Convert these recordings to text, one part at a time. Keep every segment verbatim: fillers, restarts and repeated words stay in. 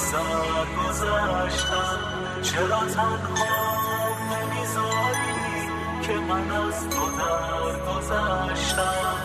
سر گذشتم، چرا تنها نمیذاری که من از تو در گذشتم.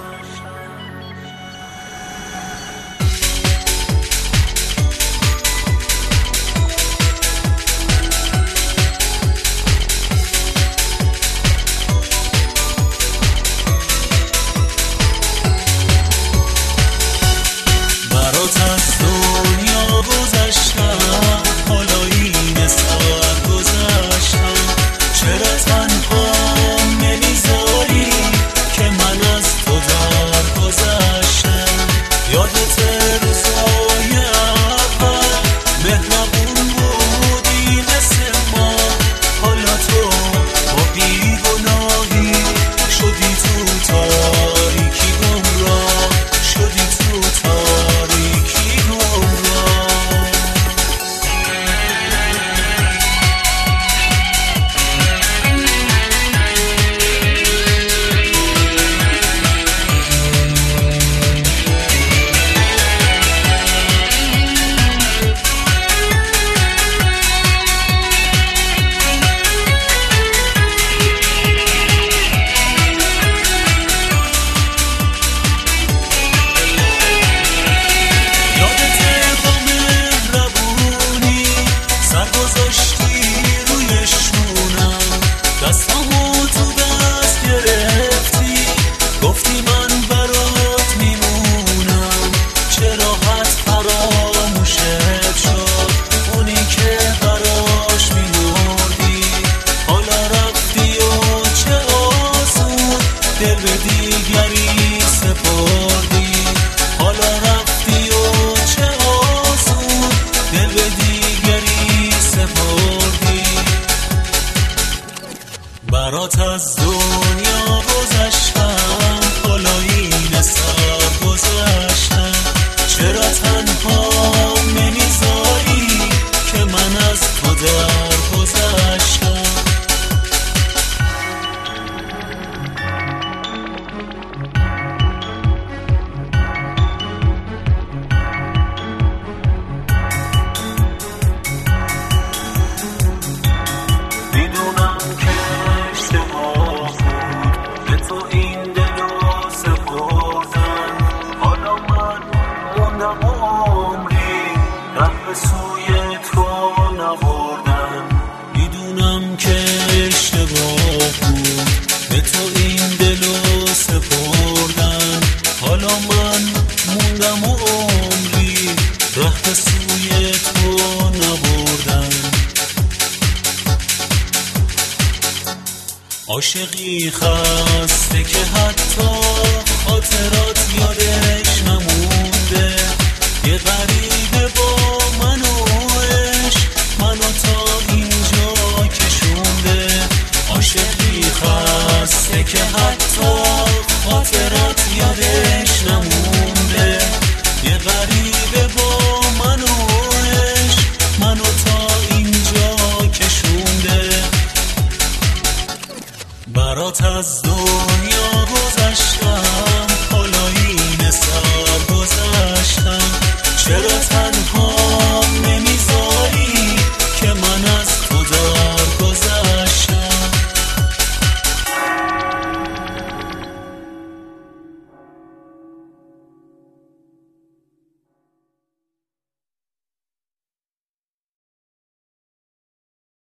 برات از دنیا گذشتم، حالا این سر گذشتم، چرا تنها نمیذاری که من از تو در گذشتم. سوی تو نبردم، میدونم که اشتباه بود، به تو این دلو سپردم، حالا من موندم و عمری ره به سوی تو نبردم. عاشقی خسته که حتی خاطرات یادش نمونده، یه غریبه با